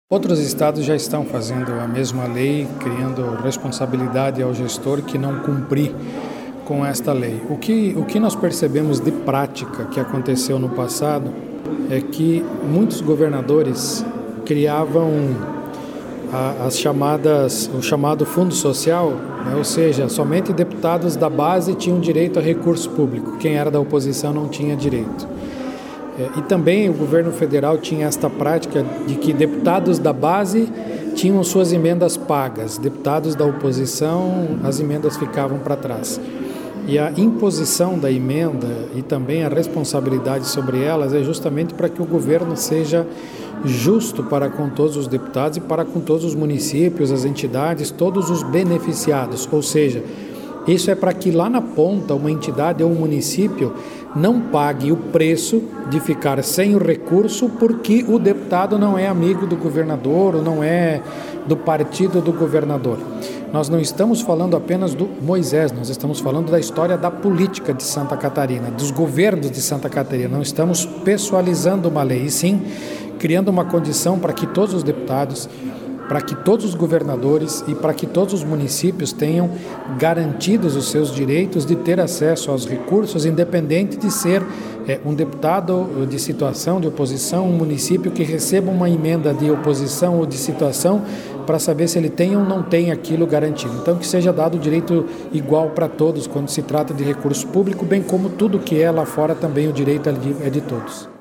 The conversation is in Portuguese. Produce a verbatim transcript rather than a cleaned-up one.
Outros estados já estão fazendo a mesma lei, criando responsabilidade ao gestor que não cumprir com esta lei. O que, o que nós percebemos de prática que aconteceu no passado é que muitos governadores criavam a, as chamadas, o chamado fundo social, né? Ou seja, somente deputados da base tinham direito a recurso público, quem era da oposição não tinha direito. E também o governo federal tinha esta prática de que deputados da base tinham suas emendas pagas, deputados da oposição, as emendas ficavam para trás. E a imposição da emenda e também a responsabilidade sobre elas é justamente para que o governo seja justo para com todos os deputados e para com todos os municípios, as entidades, todos os beneficiados, ou seja, isso é para que lá na ponta uma entidade ou um município não pague o preço de ficar sem o recurso porque o deputado não é amigo do governador ou não é do partido do governador. Nós não estamos falando apenas do Moisés, nós estamos falando da história da política de Santa Catarina, dos governos de Santa Catarina. Não estamos pessoalizando uma lei, e sim criando uma condição para que todos os deputados, para que todos os governadores e para que todos os municípios tenham garantidos os seus direitos de ter acesso aos recursos, independente de ser é, um deputado de situação de oposição, um município que receba uma emenda de oposição ou de situação para saber se ele tem ou não tem aquilo garantido. Então, que seja dado o direito igual para todos quando se trata de recurso público, bem como tudo que é lá fora também o direito é de todos.